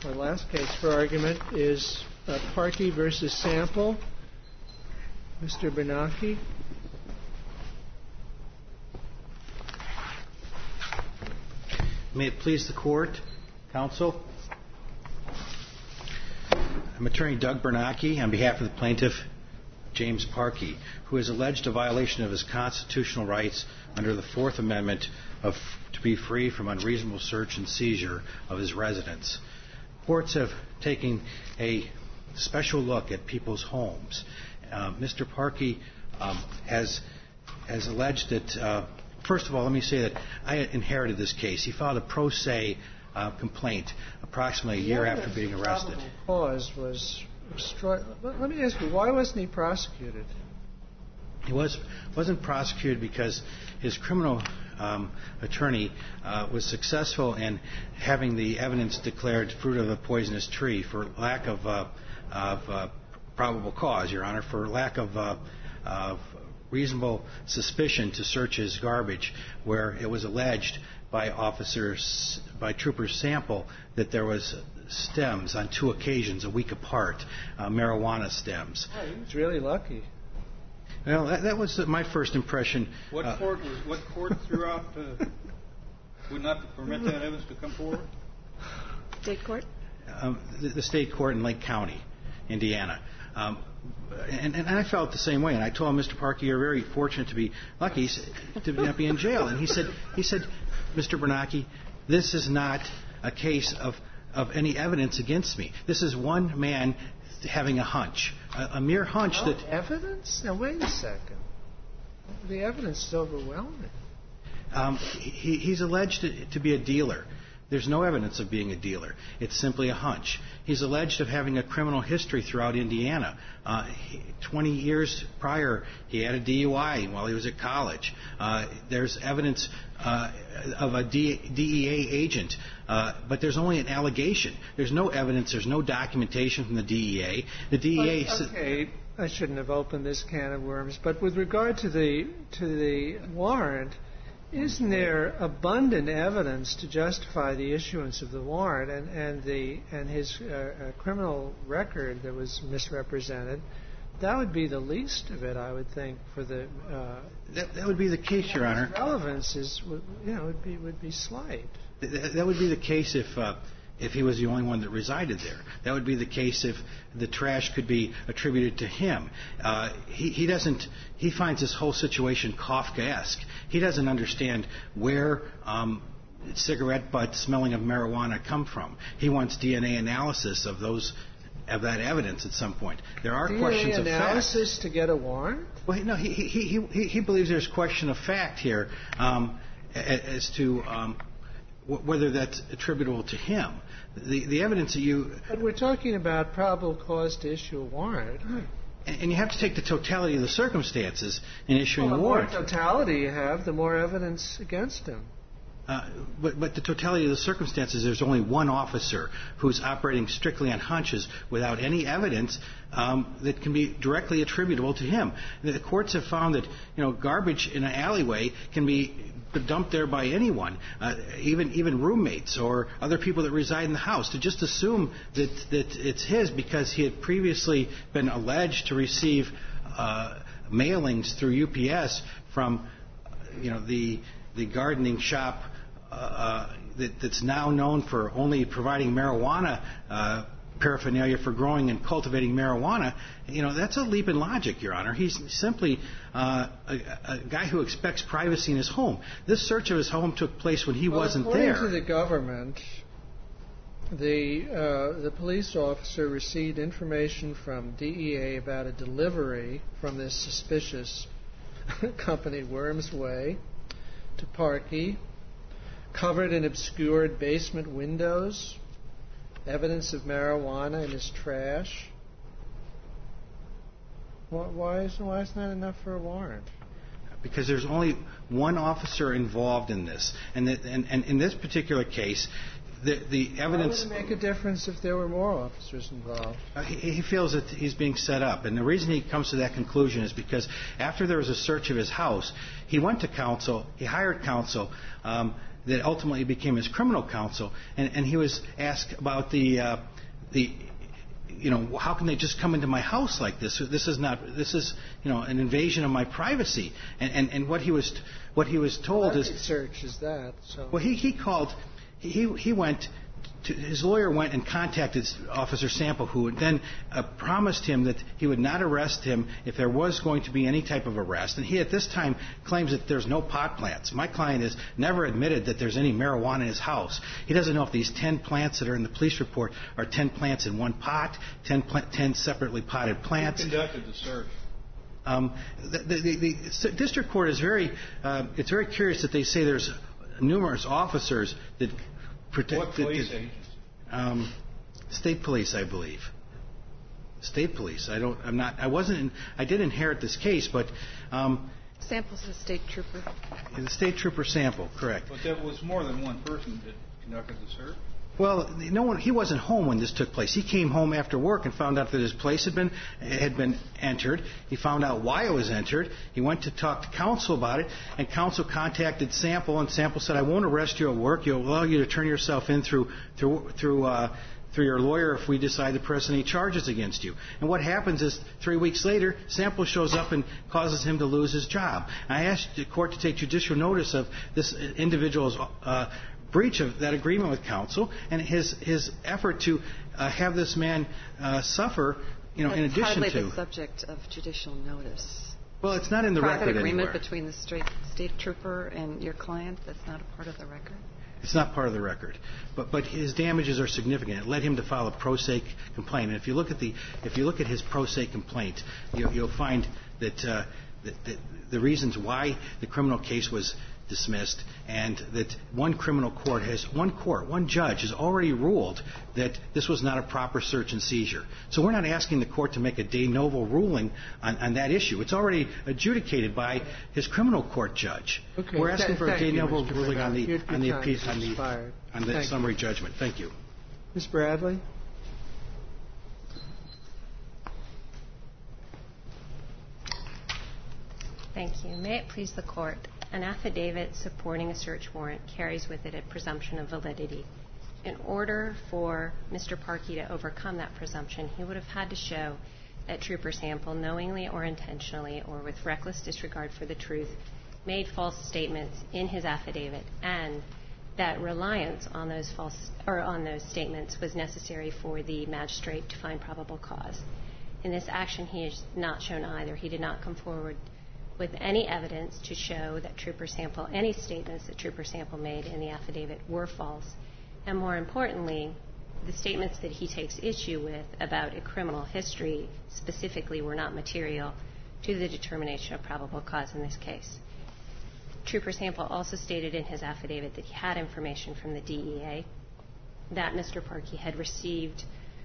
Our last case for argument is Parkey v. Sample. Mr. Bernanke. May it please the Court, Counsel. I'm Attorney Doug Bernanke on behalf of the plaintiff, James Parkey, who has alleged a violation of his constitutional rights under the Fourth Amendment to be free from unreasonable search and seizure of his residence. Courts have taken a special look at people's homes. Mr. Parkey has alleged that, first of all, let me say that I inherited this case. He filed a pro se complaint approximately a year after being arrested. Cause was let me ask you, why wasn't he prosecuted? He wasn't prosecuted because his criminal attorney was successful in having the evidence declared fruit of a poisonous tree for lack of probable cause, Your Honor, for lack of reasonable suspicion to search his garbage, where it was alleged by Trooper Sample that there was stems on two occasions a week apart, marijuana stems. Oh, he was really lucky. Well, that was my first impression. What court threw out would not permit that evidence to come forward? State court? The state court in Lake County, Indiana. And I felt the same way. And I told him, Mr. Parkey, you're very fortunate to be lucky to not be in jail. And he said, Mr. Bernanke, this is not a case of any evidence against me. This is one man having a hunch, a mere hunch that... Evidence? Now, wait a second. The evidence is overwhelming. He's alleged to be a dealer. There's no evidence of being a dealer. It's simply a hunch. He's alleged of having a criminal history throughout Indiana. 20 years prior, he had a DUI while he was at college. There's evidence of a DEA agent, but there's only an allegation. There's no evidence. There's no documentation from the DEA. The DEA... Okay, I shouldn't have opened this can of worms, but with regard to the warrant, isn't there abundant evidence to justify the issuance of the warrant and his criminal record that was misrepresented? That would be the least of it, I would think, for the... That would be the case, Your Honor. Relevance is, would be slight. That would be the case if he was the only one that resided there. That would be the case if the trash could be attributed to him. He finds this whole situation Kafkaesque. He doesn't understand where cigarette butts smelling of marijuana come from. He wants DNA analysis of that evidence at some point. There are questions of fact. DNA analysis to get a warrant? Well, no, he believes there's question of fact here as to whether that's attributable to him. The evidence that you... But we're talking about probable cause to issue a warrant. And you have to take the totality of the circumstances in issuing a warrant. The more totality you have, the more evidence against him. But the totality of the circumstances, there's only one officer who's operating strictly on hunches without any evidence that can be directly attributable to him. The courts have found that garbage in an alleyway can be dumped there by anyone, even roommates or other people that reside in the house. To just assume that it's his because he had previously been alleged to receive mailings through UPS from the gardening shop that's now known for only providing marijuana paraphernalia for growing and cultivating marijuana, that's a leap in logic, Your Honor. He's simply a guy who expects privacy in his home. This search of his home took place when he wasn't there. According to the government, the police officer received information from DEA about a delivery from this suspicious company, Worms Way, to Parkey, covered in obscured basement windows, evidence of marijuana in his trash. Why isn't that enough for a warrant? Because there's only one officer involved in this. And in this particular case, the evidence... Why would it make a difference if there were more officers involved? He feels that he's being set up. And the reason he comes to that conclusion is because after there was a search of his house, he went to counsel, he hired counsel, that ultimately became his criminal counsel, and he was asked about how can they just come into my house like this? This is an invasion of my privacy. And what he was told is search is that. So. Well, he went. His lawyer went and contacted Officer Sample, who then promised him that he would not arrest him if there was going to be any type of arrest. And he, at this time, claims that there's no pot plants. My client has never admitted that there's any marijuana in his house. He doesn't know if these 10 plants that are in the police report are 10 plants in one pot, 10 separately potted plants. Who conducted the search? The district court is it's very curious that they say there's numerous officers that protect. What police agency? State police, I believe. State police. I did inherit this case, but Sample's a state trooper. The state trooper Sample, correct. But there was more than one person that conducted the search. Well, he wasn't home when this took place. He came home after work and found out that his place had been entered. He found out why it was entered. He went to talk to counsel about it, and counsel contacted Sample, and Sample said, "I won't arrest you at work. You'll allow you to turn yourself in through your lawyer if we decide to press any charges against you." And what happens is 3 weeks later, Sample shows up and causes him to lose his job. I asked the court to take judicial notice of this individual's breach of that agreement with counsel and his effort to have this man suffer, in addition to. That's hardly the subject of judicial notice. Well, it's not in the record Private agreement anywhere. between the state trooper and your client, that's not a part of the record? It's not part of the record, but his damages are significant. It led him to file a pro se complaint. And if you look at his pro se complaint, you'll find that the reasons why the criminal case was dismissed, and that one judge has already ruled that this was not a proper search and seizure. So we're not asking the court to make a de novo ruling on that issue. It's already adjudicated by his criminal court judge. Okay. We're asking for a de novo ruling on the summary judgment. Thank you. Ms. Bradley? Thank you. May it please the court. An affidavit supporting a search warrant carries with it a presumption of validity. In order for Mr. Parkey to overcome that presumption, he would have had to show that Trooper Sample, knowingly or intentionally or with reckless disregard for the truth, made false statements in his affidavit, and that reliance on those statements was necessary for the magistrate to find probable cause. In this action, he has not shown either. He did not come forward with any evidence to show that any statements that Trooper Sample made in the affidavit were false. And more importantly, the statements that he takes issue with about a criminal history specifically were not material to the determination of probable cause in this case. Trooper Sample also stated in his affidavit that he had information from the DEA that Mr. Parkey had received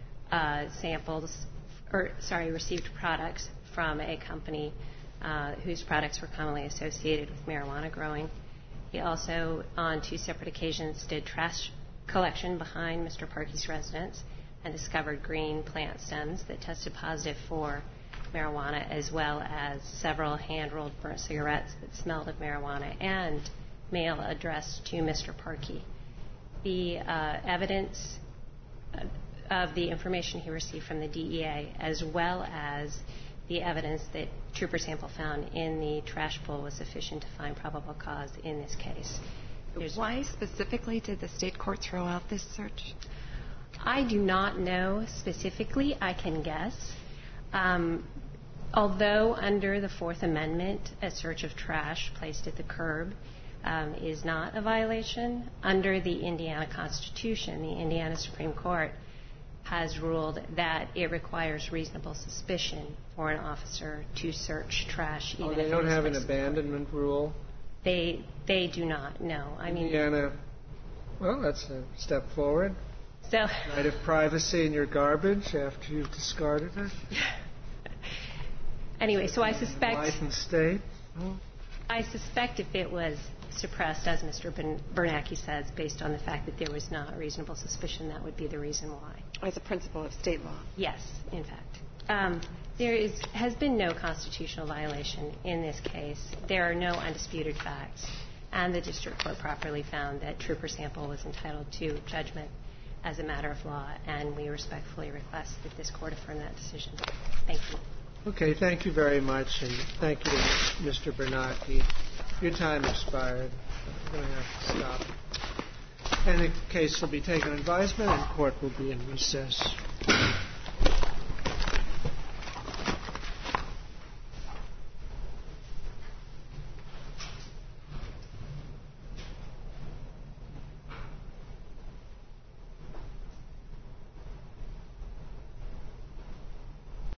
received products from a company whose products were commonly associated with marijuana growing. He also, on 2 separate occasions, did trash collection behind Mr. Parkey's residence and discovered green plant stems that tested positive for marijuana, as well as several hand-rolled burnt cigarettes that smelled of marijuana, and mail addressed to Mr. Parkey. The evidence of the information he received from the DEA, as well as the evidence that Trooper Sample found in the trash pull, was sufficient to find probable cause in this case. Why specifically did the state court throw out this search? I do not know specifically. I can guess. Although under the Fourth Amendment, a search of trash placed at the curb is not a violation, under the Indiana Constitution, the Indiana Supreme Court has ruled that it requires reasonable suspicion for an officer to search trash. Oh, they don't have an abandonment rule? They do not, no. Indiana, well, that's a step forward. So, right of privacy in your garbage after you've discarded it? Anyway, so I suspect... Life and state? I suspect if it was suppressed, as Mr. Bernanke says, based on the fact that there was not reasonable suspicion, that would be the reason why. As a principle of state law? Yes, in fact. There has been no constitutional violation in this case. There are no undisputed facts. And the district court properly found that Trooper Sample was entitled to judgment as a matter of law, and we respectfully request that this court affirm that decision. Thank you. Okay, thank you very much, and thank you to Mr. Bernacchi. Your time expired. We're going to have to stop. And the case will be taken advisement, and court will be in recess.